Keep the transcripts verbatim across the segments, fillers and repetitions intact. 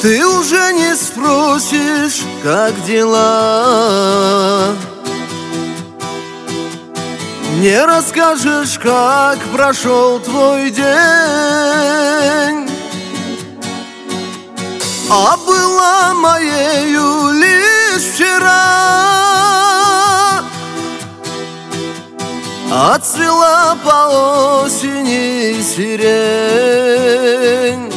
Ты уже не спросишь, как дела, не расскажешь, как прошел твой день. А была моею лишь вчера, отцвела по осени сирень.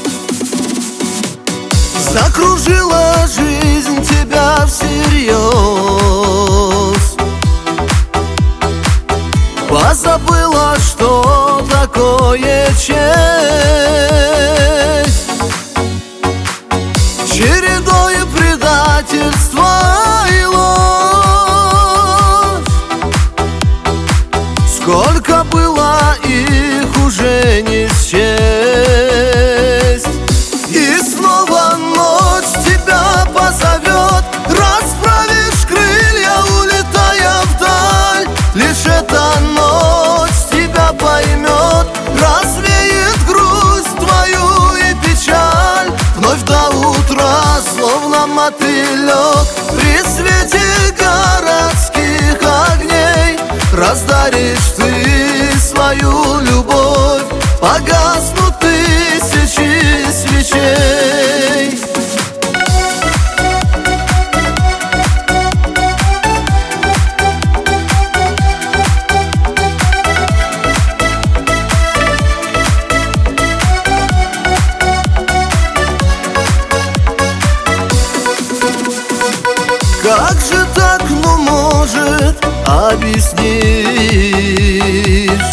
Закружила жизнь тебя всерьез, позабыла, что такое честь. Чередой предательства и ложь, сколько было их уже не счесть. И снова ночь тебя позовет, расправишь крылья, улетая вдаль. Лишь эта ночь тебя поймет, развеет грусть твою и печаль. Вновь до утра, словно мотылек, при свете городских огней раздаришь ты свою любовь, погаснут тысячи свечей. Как же так, ну может, объяснишь?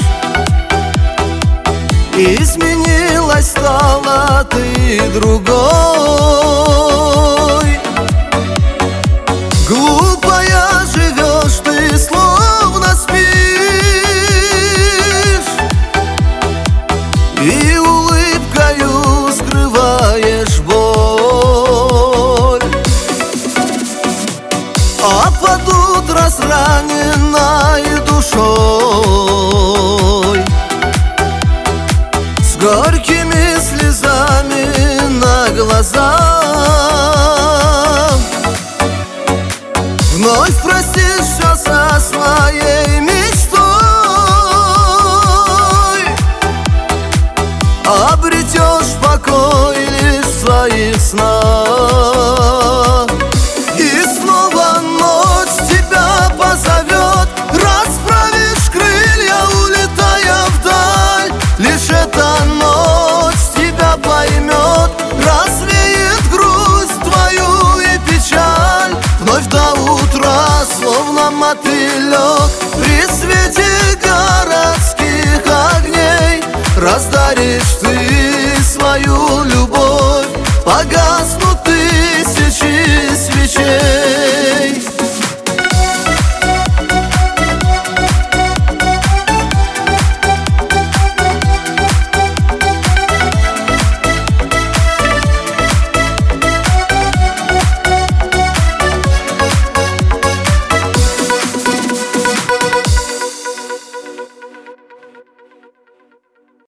Изменилась, стала ты другой. Глупая живешь ты, словно спишь, и улыбкою скрываешь боль. А под утро с раненной душой, с горькими слезами на глазах, вновь простишься со своей мечтой, обретешь покой лишь в своих снах. И снова ночь тебя позовет, расправишь крылья, улетая вдаль. Лишь эта ночь тебя поймет, развеет грусть твою и печаль. Вновь до утра, словно мотылек, при свете городских огней раздаришь ты свою любовь, погаснут ты